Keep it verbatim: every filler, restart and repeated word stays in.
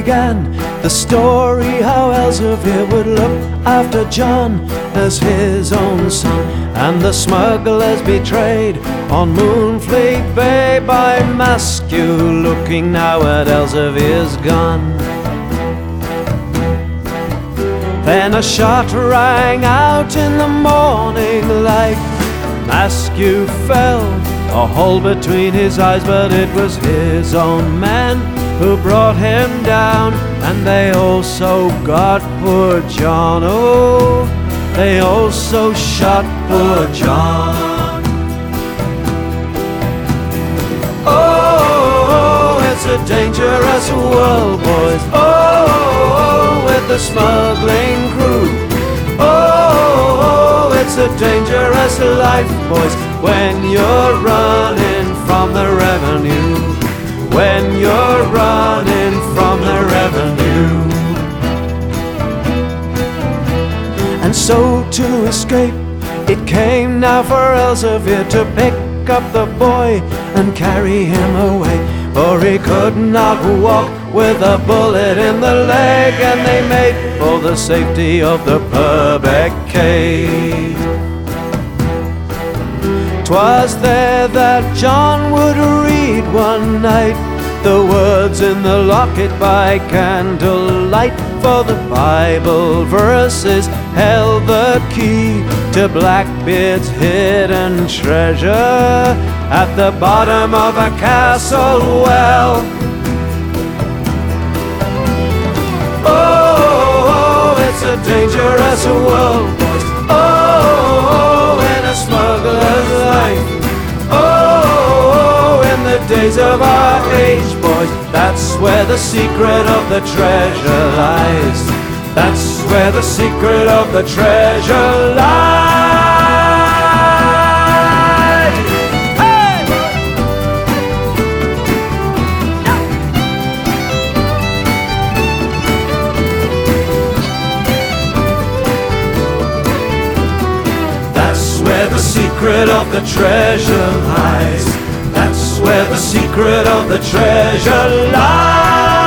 began the story how Elzevir would look after John as his own son, and the smugglers betrayed on Moonfleet Bay by Maskew, looking now at Elzevir's gun. Then a shot rang out in the morning light. Maskew fell, a hole between his eyes, but it was his own men who brought him down, and they also got poor John. Oh, they also shot poor John. Oh, it's a dangerous world, boys. Oh, with the smuggling crew. Oh, it's a dangerous life, boys, when you're running from the revenue. When you're running from the revenue. And so to escape, it came now for Elzevir to pick up the boy and carry him away, for he could not walk with a bullet in the leg, and they made for the safety of the Purbeck Cave. 'Twas there that John would read one night the words in the locket by candlelight, for the Bible verses held the key to Blackbeard's hidden treasure at the bottom of a castle well. Oh, it's a dangerous world, boys. Oh, in a smuggler's life. Oh, in the days of our age, boys, that's where the secret of the treasure lies. That's where the secret of the treasure lies. Hey! That's where the secret of the treasure lies. That's where the secret of the treasure lies.